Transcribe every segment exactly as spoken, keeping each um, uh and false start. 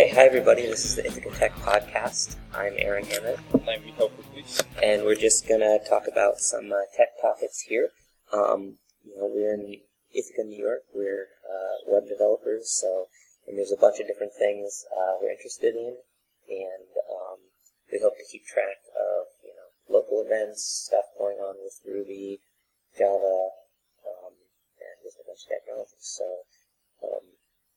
Okay, hi everybody, this is the Ithaca Tech Podcast. I'm Aaron Hammett. I'm Michał Kuklis. And we're just going to talk about some uh, tech topics here. Um, you know, we're in Ithaca, New York. We're uh, web developers, so and there's a bunch of different things uh, we're interested in, and um, we hope to keep track of, you know, local events, stuff going on with Ruby, Java, um, and just a bunch of technologies. So, um,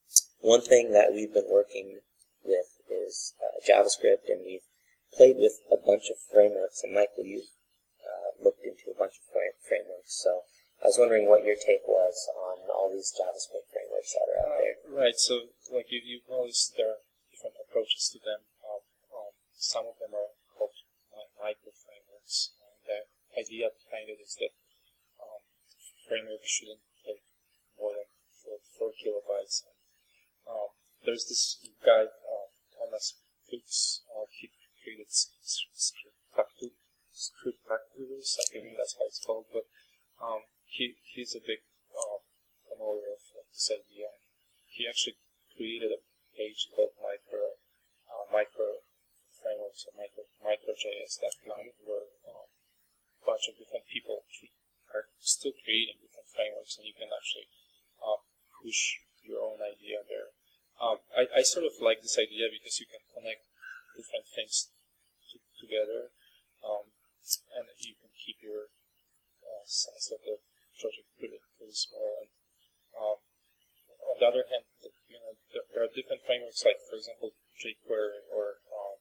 one thing that we've been working with is uh, JavaScript, and we've played with a bunch of frameworks, and Michael, you've uh, looked into a bunch of fra- frameworks, so I was wondering what your take was on all these JavaScript frameworks that are out there. Uh, right, so like you, you've noticed there are different approaches to them. Um, um, some of them are called uh, micro frameworks, and the idea behind it is that um, framework shouldn't take more than four, four kilobytes. And, um, there's this guy, uh, Thomas Fuchs, uh, he created Script Factory, Script Factories, I think that's how it's called, but um, he he's a big uh, promoter of, of this idea. He actually created a page called Micro uh, Micro Frameworks or Micro MicroJS dot com, where um, a bunch of different people are still creating different frameworks, and you can actually uh, push your own idea there. Um, I, I sort of like this idea because you can connect different things to, together, um, and you can keep your uh, size of the project pretty, pretty small. And um, on the other hand, you know, there, there are different frameworks, like for example jQuery or um,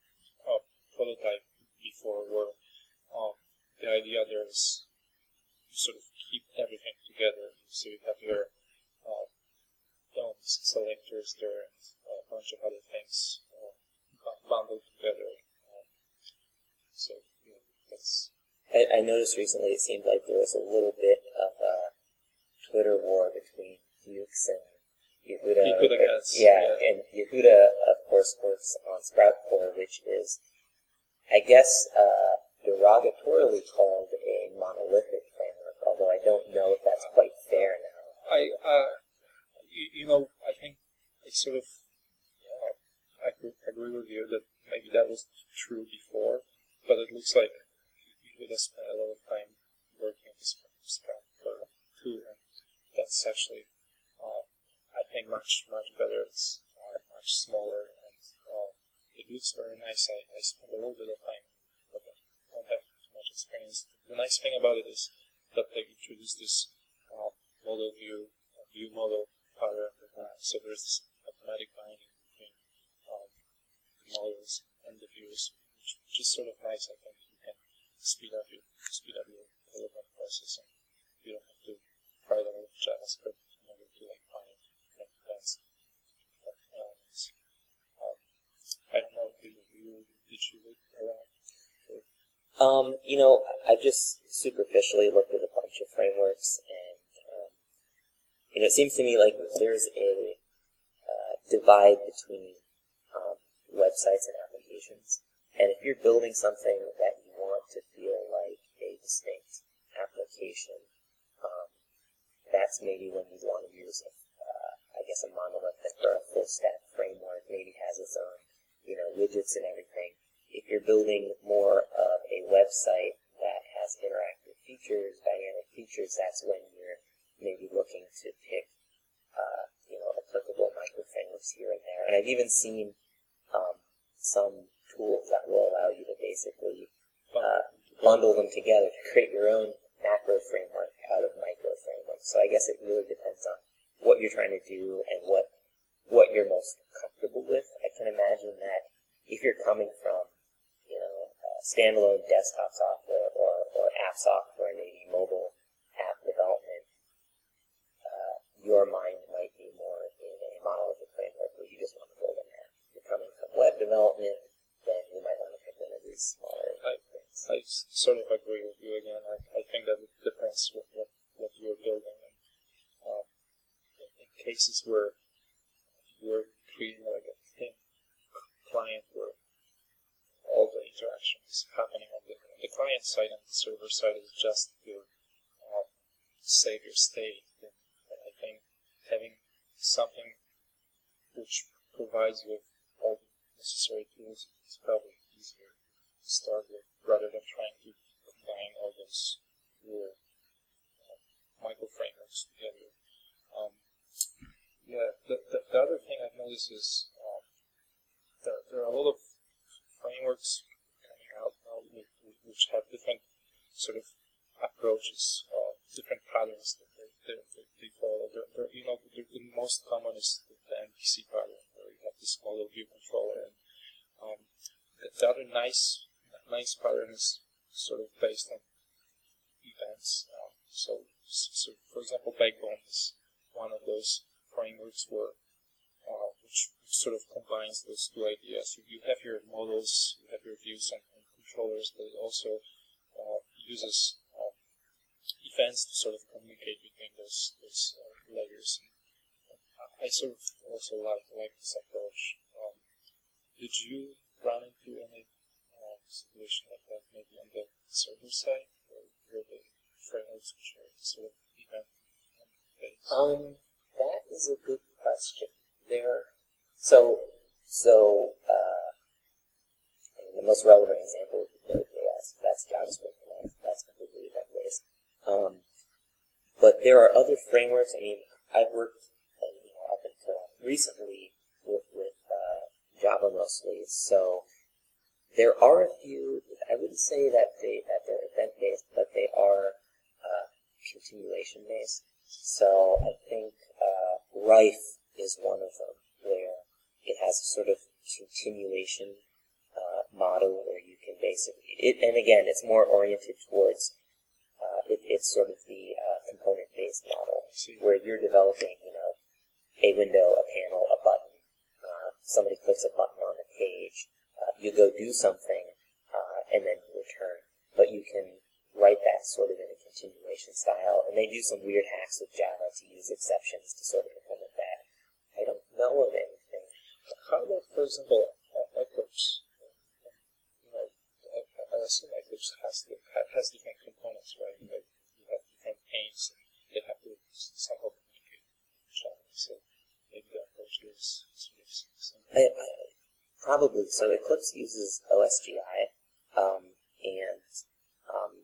uh, Prototype before, where um, the idea there is you sort of keep everything together. So you have your uh, domes, selectors there, and a bunch of other things uh, bundled together. Um, so you know, that's. I, I noticed recently it seemed like there was a little bit of a Twitter war between Fuchs and Yehuda. Yehuda Katz, yeah, yeah, and Yehuda, of course, works on Sprout Core, which is, I guess, uh, derogatorily called a monolithic framework, although I don't know if that's quite fair now. I, uh, you, you know, I think I sort of, uh, I agree with you that maybe that was true before, but it looks like Yehuda spent a lot of time working on Sprout Core too, and that's actually, uh, I think, much, much better. It's uh, much smaller, and uh, it looks very nice. I, I spent a little bit of time, but I don't have too much experience. The nice thing about it is that they introduced this uh, model view, uh, view model pattern. Uh, so there's this automatic binding between um, the models and the views, which, which is sort of nice. I think you can speed up your speed up your development process, and you don't have to write a lot of JavaScript in order to like find different events, different elements. Um, I don't know, did you did you look around? Um, you know, I just superficially looked at a bunch of frameworks, and um, you know, it seems to me like there's a uh, divide between um, websites and applications. And if you're building something that you want to feel like a distinct application, um, that's maybe when you want to use, a, uh, I guess, a monolithic or a full stack framework. Maybe has its own, you know, widgets and everything. If you're building more of a website that has interactive features, dynamic features, that's when you're maybe looking to pick, uh, you know, applicable micro frameworks here and there. And I've even seen um, some tools that will allow you to basically uh, bundle them together to create your own macro framework out of micro frameworks. So I guess it really depends on what you're trying to do and what what you're most comfortable with. I can imagine that if you're coming from, you know, uh, standalone desktop software or, or app software, maybe mobile app development, uh, your mind might be more in a monolithic framework where you just want to build an app. If you're coming from web development, then you might want to pick one of these smaller I, things. I sort of agree with you again. I, I think that it depends what, what, what you're building. And, um, in, in cases where you're creating like a thin client where all the interaction is happening on the, the client side, and the server side is just to uh, save your state, then I think having something which provides you with necessary tools, it's probably easier to start with rather than trying to combine all those newer uh, micro frameworks together. Um, yeah, the, the, the other thing I've noticed is um, there, there are a lot of frameworks coming out now which have different sort of approaches, uh, different patterns that they, they, they, they follow. They're, they're, you know, the, the most common is the, the M V C pattern, where you have this model view controller. And um, the, the other nice, nice pattern is sort of based on events. Um, so, so, for example, Backbone is one of those frameworks where uh, which sort of combines those two ideas. You, you have your models, you have your views and, and controllers, but it also uh, uses uh, events to sort of communicate between those those uh, layers. And I sort of also like like this approach. Um, did you run into any uh, situation like that, maybe on the server side, or where the frameworks which are sort of event based? Um, that is a good question. There, so so uh, I mean, the most relevant example would be Node.js. That's JavaScript, and that's completely event-based. Um, but there are other frameworks. I mean, I've worked, uh, you know, up until recently with with uh, Java mostly. So there are a few. I wouldn't say that they that they're event-based, but they are uh, continuation-based. So I think uh, Rife is one of them, where it has a sort of continuation uh, model where you can basically, it, and again, it's more oriented towards, uh, it, it's sort of the uh, component-based model, where you're developing, you know, a window, a panel, a button. Uh, somebody clicks a button on the page, uh, you go do something, uh, and then you return. But you can write that sort of in a continuation style, and they do some weird hacks with Java to use exceptions to sort of implement that. I don't know of anything. How about, for example, Eclipse? You know, I, I assume Eclipse has the, has different components, right? Like you have different panes, and they have to somehow communicate with each other. So maybe the approach is sort of similar. I, I, probably. So Eclipse uses O S G I, um, and um,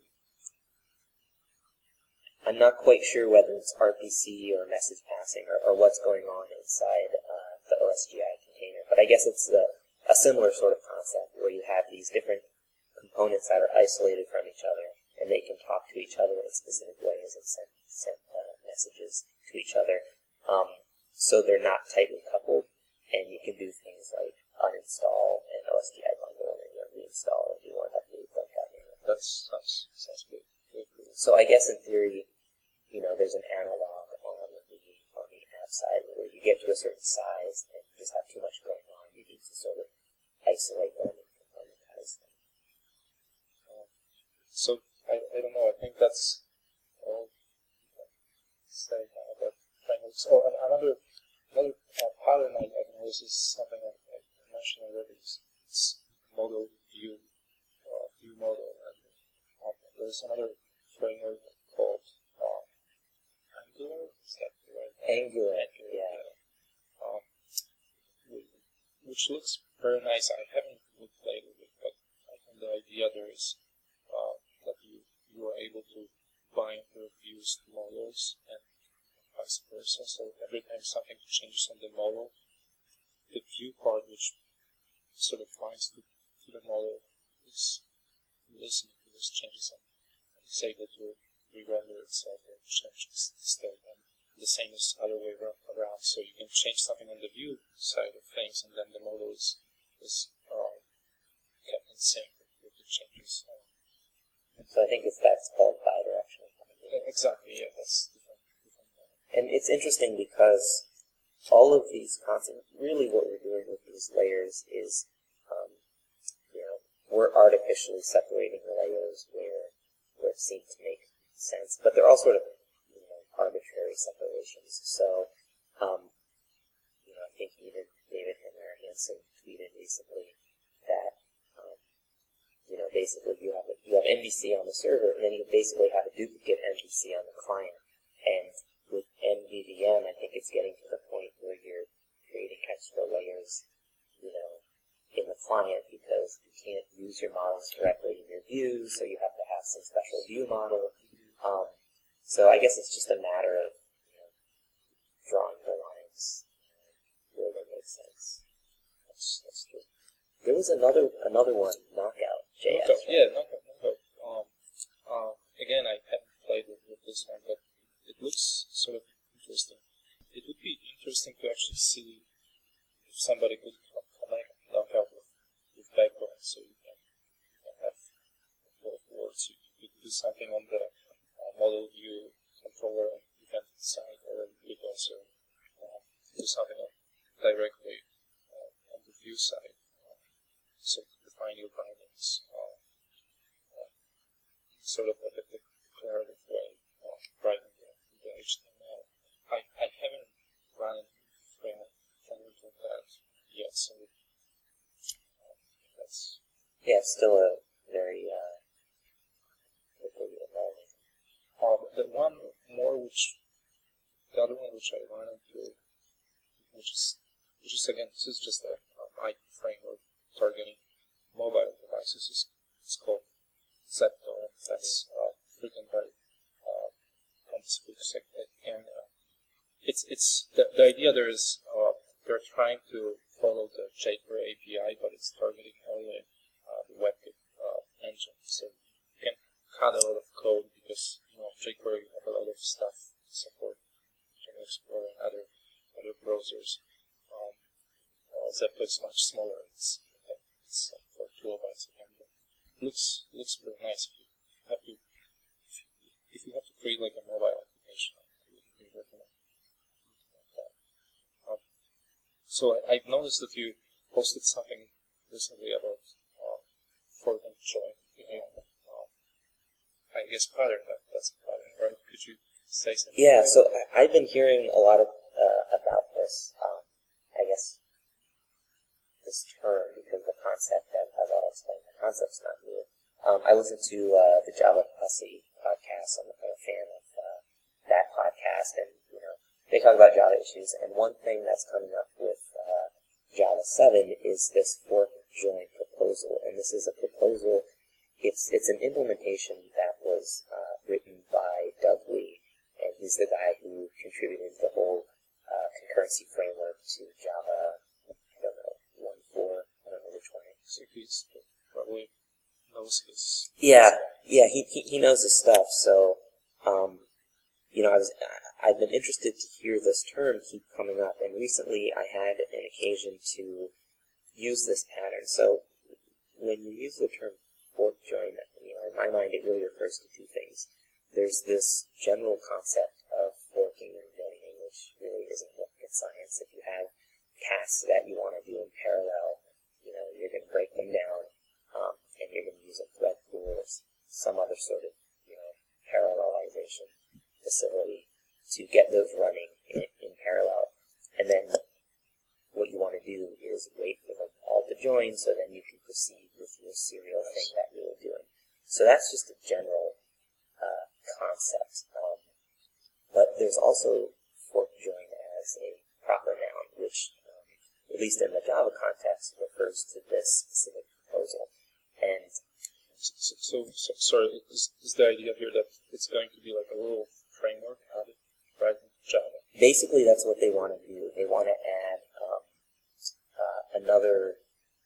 I'm not quite sure whether it's R P C or message passing or, or what's going on inside uh, the O S G I container. But I guess it's a, a similar sort of concept where you have these different components that are isolated from each other, and they can talk to each other in specific ways and send, send uh, messages to each other. Um, so they're not tightly coupled, and you can do things like uninstall an O S G I bundle and then reinstall if you want to update like that. That sounds, sounds good. good. So I guess in theory, you know, there's an analog on the on the app side where you get to a certain size and you just have too much going on. You need to sort of isolate them and componentize them. Um, so I, I don't know. I think that's all I can say about frameworks. Oh, and another another uh, pattern I, I've noticed is something I, I mentioned already. It's, it's model view uh, view model, and um, there's another framework called uh, Angular. Is that the right? Angular, Angular, yeah. yeah. Um, which looks very nice. I haven't really played with it, but I think the idea there is uh, that you you are able to bind your views to models and vice versa. So every time something changes on the model, the view part, which sort of binds to, to the model, is listening to those changes and is able to re-render itself or change the state. And the same is other way around. So you can change something on the view side of things, and then the model is is uh, kept in sync with the changes. So I think it's that's called bidirectional. Exactly. Yeah, that's different. different And it's interesting because all of these concepts, really what we're doing with these layers is, um, you know, we're artificially separating the layers where where it seems to make sense, but they're all sort of, you know, arbitrary separations. So, um, you know, I think even David Henry Hansen tweeted recently that, um, you know, basically you have a, you have M V C on the server, and then you basically have a duplicate M V C on the client. And with M V V M, I think it's getting to the point where you're creating extra layers, you know, compliant because you can't use your models directly in your view, so you have to have some special view model. Um, so I guess it's just a matter of you know, drawing the lines where they make sense. That's, that's true. There was another another one, Knockout J S. Knockout, right? Yeah, Knockout. knockout. Um, uh, again, I haven't played with, with this one, but it looks sort of interesting. It would be interesting to actually see if somebody could connect Knockout with, with backbone, so you can, you can have both words. You could do something on the uh, model view controller and event side, or you could also uh, do something on, directly uh, on the view side. Uh, so to define your bindings uh, uh, sort of like a declarative way of writing the, the H T M L. I, I haven't run into framework framework like that yet, so uh, that's Yeah, it's still a very uh, quickly evolving. uh, the one more which the other one which I ran into, which is which is again this is just a, a micro framework targeting mobile devices. It's, it's called Zepto, and that's uh, written by uh, Thomas Kusek, and uh, it's it's the, the idea there is uh, they're trying to follow the jQuery A P I, but it's targeting only uh, the WebKit uh, engine. So you can cut a lot of code because you know jQuery have a lot of stuff to support Internet Explorer and other other browsers. Um, uh, Zepto is much smaller. It's it's uh, four kilobytes again. But it looks looks pretty nice. If you have to if you have to create like a mobile application, I would really recommend that. Um, so I, I've noticed that you posted something recently about uh, fork and join. Uh, I guess pattern, that, that's a pattern, right? Could you say something? Yeah, so I- I've been hearing a lot of uh, about this. Um, I guess this term because the concept, as I'll explain, the concept's not new. Um, I listen to uh, the Java Pussy podcast. I'm, I'm a fan of uh, that podcast, and you know they talk about Java issues. And one thing that's coming up with uh, Java seven is this fork join proposal, and this is a proposal. It's it's an implementation that was uh, written by Doug Lee, and he's the guy who contributed the whole uh, concurrency framework to Java. I don't know one four. I don't know which one. So he's probably knows his. Yeah, yeah, he, he he knows his stuff. So, um, you know, I was I've been interested to hear this term keep coming up, and recently I had an occasion to use this pattern. So, when you use the term fork join, you know, in my mind, it really refers to two things. There's this general concept of forking and joining, which really isn't rocket science. If you have tasks that you want to do in parallel, you know, you're going to break them down. Um, and you're going to use a thread pool or some other sort of, you know, parallelization facility to get those running in, in parallel. And then what you want to do is wait for them all to join so then you can proceed with your serial thing that you were doing. So that's just a general uh, concept. Um, but there's also fork join as a proper noun, which, um, at least in the Java context, refers to this specific proposal. And so, so, so sorry, is, is the idea here that it's going to be like a little framework added right in Java? Basically, that's what they want to do. They want to add um, uh, another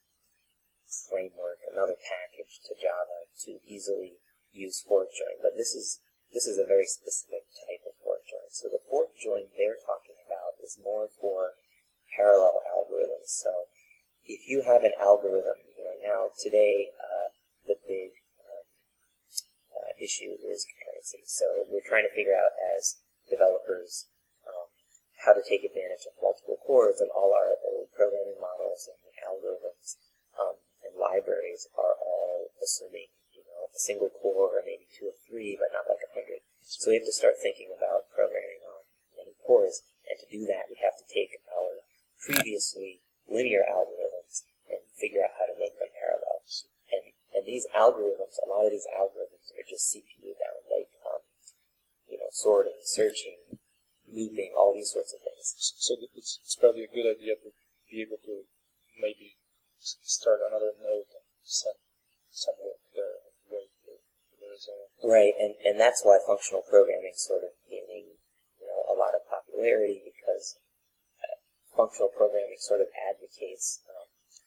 framework, another package to Java to easily use fork join. But this is this is a very specific type of fork join. So the fork join they're talking about is more for parallel algorithms. So if you have an algorithm, you know, now today uh, the big um, uh, issue is concurrency. So we're trying to figure out as developers um, how to take advantage of multiple cores, and all our old programming models and algorithms um, and libraries are all assuming, you know, a single core or maybe two or three, but not like a hundred. So we have to start thinking about programming on many cores, and to do that, we have to take our previously linear algorithms and figure out how to make them parallel. And and these algorithms, a lot of these algorithms are just C P U bound, like um, you know, sorting, searching, looping, all these sorts of things. So it's, it's probably a good idea to be able to maybe start another node and send somewhere there where there is a right, and and that's why functional programming sort of gaining you know a lot of popularity, because uh, functional programming sort of advocates um,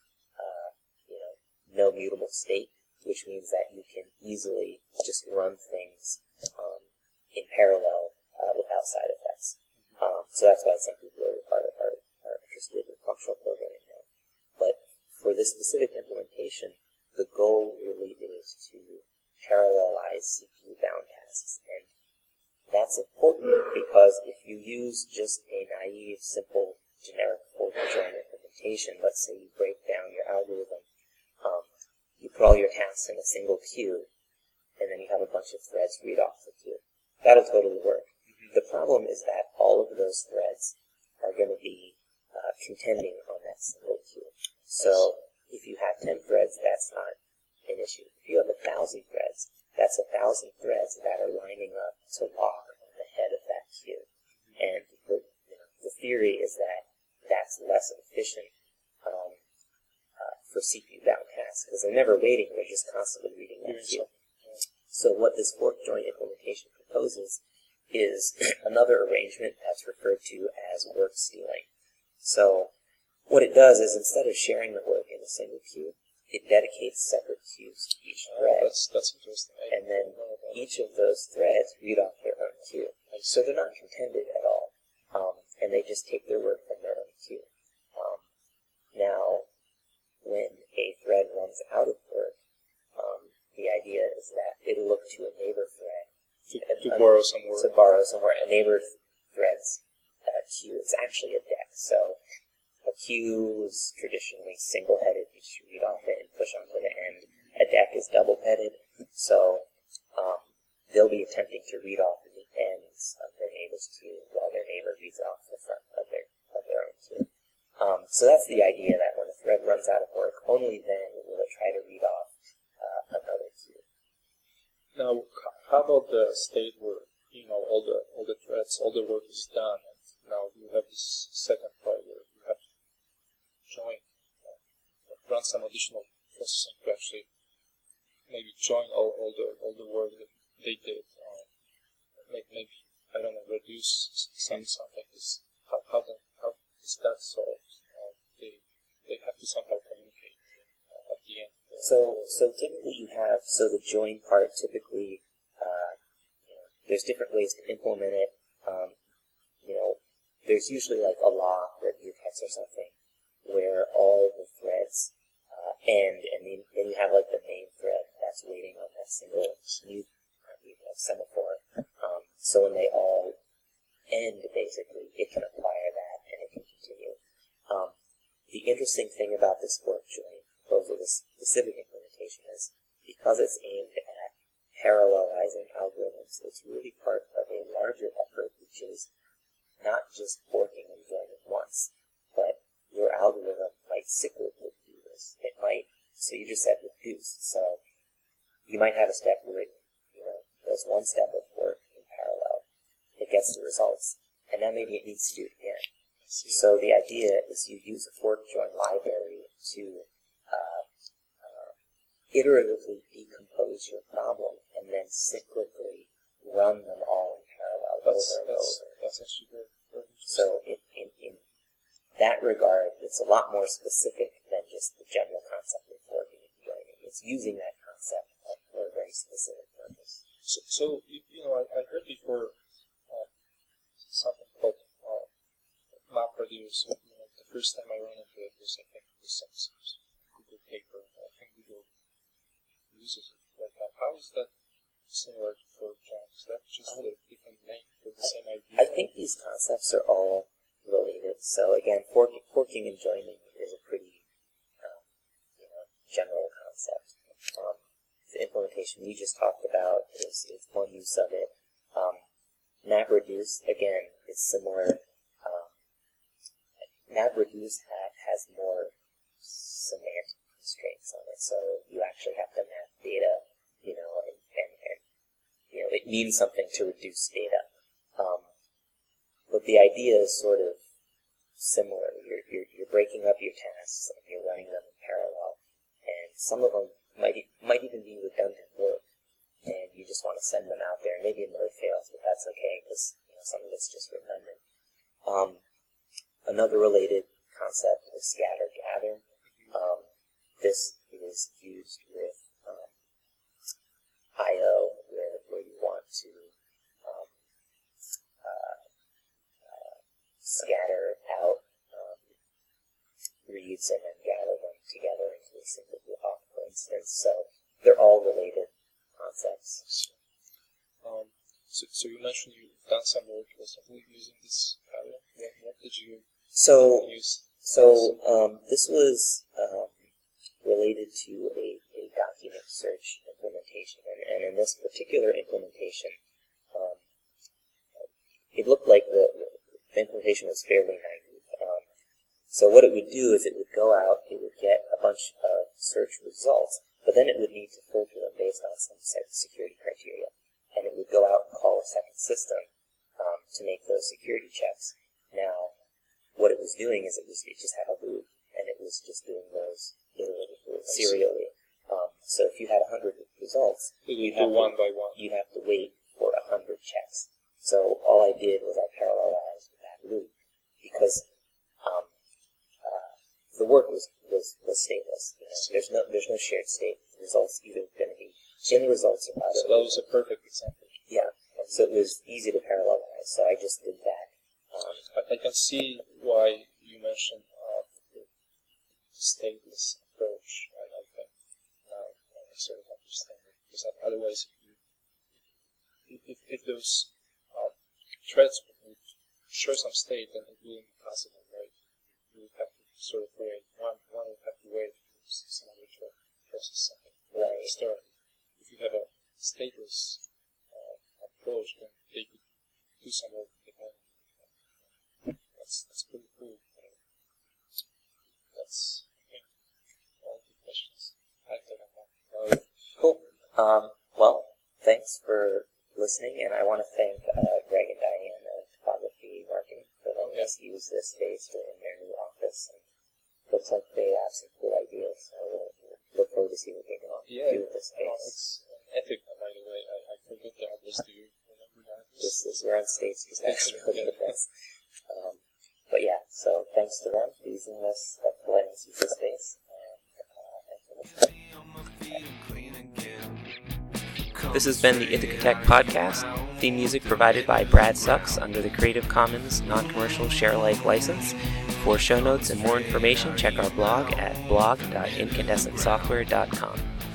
uh, you know no mutable state, which means that you can easily just run things um, in parallel uh, without side effects. Um, so that's why some people are, are, are, are interested in functional programming now. But for this specific implementation, the goal really is to parallelize C P U-bound tasks. And that's important because if you use just a naive, simple, generic fork join implementation, let's say you break down your algorithm, um, you put all your tasks in a single queue, and then you have a bunch of threads read off the queue. That'll totally work. The problem is that all of those threads are going to be uh, contending on that single queue. So if you have ten threads, that's not an issue. If you have a thousand threads, that's a thousand threads that are lining up to lock on the head of that queue. And the, you know, the theory is that that's less efficient um, uh, for C P U-bound tasks, because they're never waiting, they're just constantly reading that queue. So what this fork join implementation proposes is another arrangement that's referred to as work stealing. So what it does is, instead of sharing the work in a single queue, it dedicates separate queues to each thread. Oh, that's, that's interesting. I and then each of those threads read off their own queue. So they're not contended at all. Um, and they just take their work from their own queue. Um, now, when a thread runs out of work, um, the idea is that it'll look to a neighbor thread To, to um, borrow some work. To borrow somewhere. A neighbor th- thread's uh, queue. It's actually a deck. So a queue is traditionally single-headed. You just read off it and push onto the end. A deck is double-headed. So um, they'll be attempting to read off the ends of their neighbor's queue while their neighbor reads off the front of their of their own queue. Um, so that's the idea, that when a thread runs out of work, only then will it try to read off uh, another queue. Now, how about the state where, you know, all the all the threads, all the work is done, and now you have this second part where you have to join, uh, run some additional processing to actually maybe join all, all the all the work that they did, uh, maybe, maybe I don't know, reduce some something. Is how how, the, how is that solved? Uh, they they have to somehow communicate uh, at the end. So, so typically you have, so the join part typically, uh, you know, there's different ways to implement it. Um, you know, there's usually like a law or a mutex or something where all the threads uh, end, and then, then you have like the main thread that's waiting on that single mute, uh, semaphore. Um, so when they all end, basically, it can acquire that and it can continue. Um, the interesting thing about this fork join proposal, this specific implementation, is because it's aimed at parallelizing algorithms, it's really part of a larger effort, which is not just forking and joining once, but your algorithm might cyclically do this. It might, so you just said reduce, so you might have a step where it, you know, does one step of work in parallel, it gets the results, and now maybe it needs to do it again. So the idea is you use a fork join library to Uh, uh, iteratively decompose your problem and then cyclically run them all in parallel that's, over and that's, over. That's actually very, very interesting. So in, in, in that regard, it's a lot more specific than just the general concept of forking and joining. It's using that concept for a very specific purpose. So, so you, you know, I, I heard before uh, something called uh, MapReduce. You know, the first time I ran into it was, I think, it was some Google paper. I think Google uses it. But uh, how is that similar to fork join? Is that just um, a different name for the same idea? I think these concepts are all related. So again, fork, forking and joining is a pretty um, you know, general concept. Um, the implementation we just talked about is, is one use of it. Um, MapReduce, again, is similar. Um, MapReduce ha has more semantic constraints on it, so you actually have to map data, you know, and, and, and you know, it means something to reduce data. Um, but the idea is sort of similar. You're, you're, you're breaking up your tasks and you're running them in parallel. some of them might e- might even be redundant work, and you just want to send them out there. Maybe a node fails, but that's okay because you know, some of it's just redundant. Um, another related concept is scatter gather. Um, this is used with um, I O, where, where you want to um, uh, uh, scatter out um, reads and then gather them together into a single block, for instance. So they're all related concepts. Um, so, so you mentioned you've done some work recently using this pattern. What, what did you So, use? so um, this was um, related to a, a document search implementation, and, and in this particular implementation, um, it looked like the, the implementation was fairly naive. Um, so what it would do is it would go out, it would get a bunch of search results, but then it would need to filter them based on some set of security criteria. And it would go out and call a second system um, to make those security checks. Now, what it was doing is it was it just had a loop, and it was just doing those iteratively, serially. Um, so if you had a hundred results, you'd do one by one. You'd have to wait for a hundred checks. So all I did was I parallelized that loop because um, uh, the work was, was, was stateless. You know? There's no there's no shared state. The results either going to be in the results or out. So that was a perfect example. Yeah. So it was easy to parallelize. So I just did that. Um, I, I can see why you mentioned uh, the stateless approach. I, I think now I sort of understand it. Because otherwise, if, if, if those uh, threads would show some state, then it wouldn't be possible, right? You would have to sort of wait. One, one would have to wait for some other thread to process something. Right. Start. If you have a stateless uh, approach, then they could do some work independently. That's, that's pretty cool. That's okay. All the questions I think about. Uh, cool. Um, well, thanks for listening, and I want to thank uh, Greg and Diane of Topography Marketing for letting us use this space in their new office. And looks like they have some cool ideas, so we'll, we'll look forward to see what they can yeah, do with this space. Uh, it's an ethic, by the way. I, I forget the address. Do you remember the address? This is we're on State Street. That's really yeah. the best. Um, but yeah, so thanks to them for using this, uh, for letting us use this space. And, uh, thanks for listening. This has been the Ithaca Tech Podcast. Theme music provided by Brad Sucks under the Creative Commons Non-Commercial Share-alike license. For show notes and more information, check our blog at blog dot incandescent software dot com.